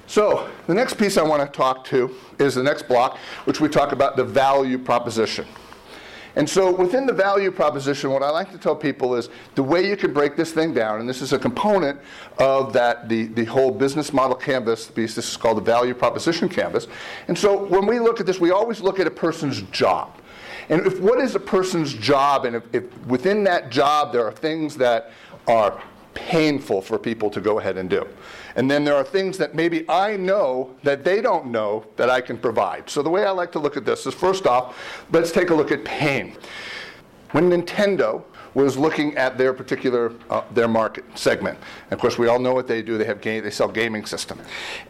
So the next piece I want to talk to is the next block, which we talk about the value proposition. And so within the value proposition, what I like to tell people is the way you can break this thing down, and this is a component of the whole business model canvas piece. This is called the value proposition canvas. And so when we look at this, we always look at a person's job. And what is a person's job, and if within that job there are things that are painful for people to go ahead and do. And then there are things that maybe I know that they don't know that I can provide. So the way I like to look at this is, first off, let's take a look at pain. When Nintendo was looking at their particular their market segment, and of course we all know what they do. They sell gaming system,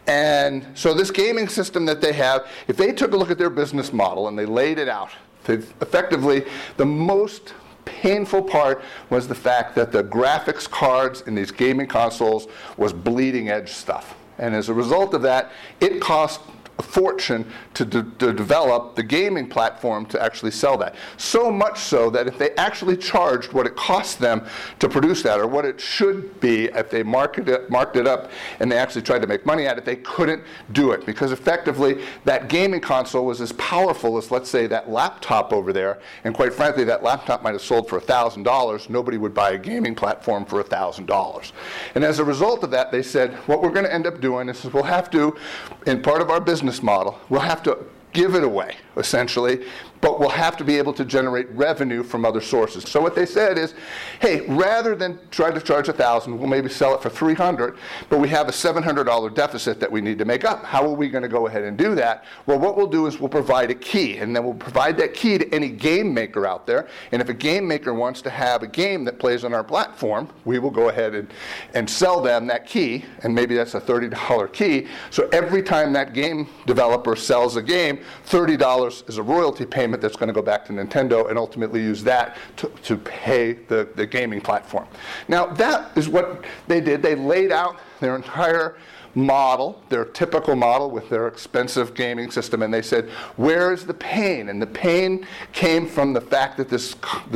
and so this gaming system that they have, if they took a look at their business model and they laid it out, effectively the most painful part was the fact that the graphics cards in these gaming consoles was bleeding edge stuff. And as a result of that, it cost a fortune to develop the gaming platform to actually sell that. So much so that if they actually charged what it cost them to produce that, or what it should be if they marked it up and they actually tried to make money at it, they couldn't do it. Because effectively, that gaming console was as powerful as, let's say, that laptop over there. And quite frankly, that laptop might have sold for $1,000. Nobody would buy a gaming platform for $1,000. And as a result of that, they said, what we're going to end up doing is we'll have to, in part of our business model, we'll have to give it away, essentially, but we'll have to be able to generate revenue from other sources. So what they said is, hey, rather than try to charge $1,000, we'll maybe sell it for $300, but we have a $700 deficit that we need to make up. How are we going to go ahead and do that? Well, what we'll do is we'll provide a key, and then we'll provide that key to any game maker out there. And if a game maker wants to have a game that plays on our platform, we will go ahead and sell them that key, and maybe that's a $30 key. So every time that game developer sells a game, $30 is a royalty payment that's going to go back to Nintendo and ultimately use that to pay the gaming platform. Now, that is what they did. They laid out their entire model, their typical model with their expensive gaming system, and they said, where is the pain? And the pain came from the fact that this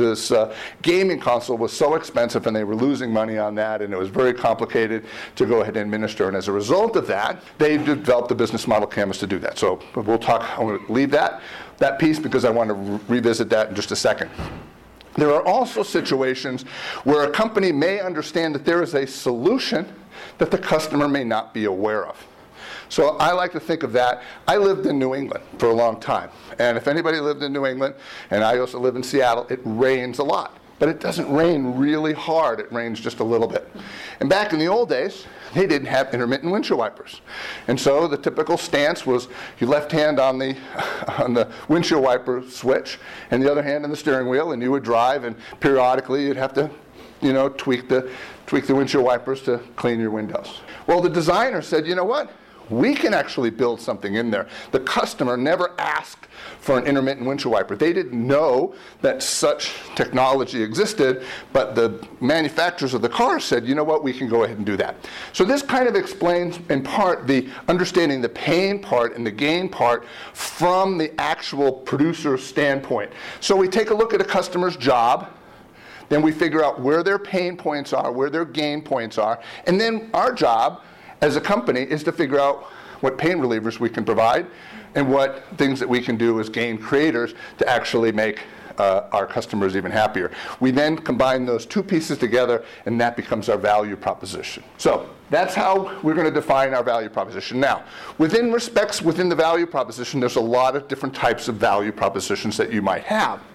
gaming console was so expensive and they were losing money on that, and it was very complicated to go ahead and administer. And as a result of that, they developed the business model canvas to do that. So we'll talk, I'm going to leave that piece because I want to revisit that in just a second. There are also situations where a company may understand that there is a solution that the customer may not be aware of. So I like to think of that. I lived in New England for a long time. And if anybody lived in New England, and I also live in Seattle, it rains a lot. But it doesn't rain really hard. It rains just a little bit. And back in the old days, they didn't have intermittent windshield wipers. And so the typical stance was your left hand on the windshield wiper switch and the other hand on the steering wheel, and you would drive, and periodically you'd have to tweak the windshield wipers to clean your windows. Well, the designer said, you know what? We can actually build something in there. The customer never asked for an intermittent windshield wiper. They didn't know that such technology existed, but the manufacturers of the car said, you know what, we can go ahead and do that. So this kind of explains, in part, the understanding the pain part and the gain part from the actual producer's standpoint. So we take a look at a customer's job, then we figure out where their pain points are, where their gain points are, and then our job as a company is to figure out what pain relievers we can provide and what things that we can do as gain creators to actually make our customers even happier. We then combine those two pieces together, and that becomes our value proposition. So that's how we're going to define our value proposition. Now, within the value proposition, there's a lot of different types of value propositions that you might have.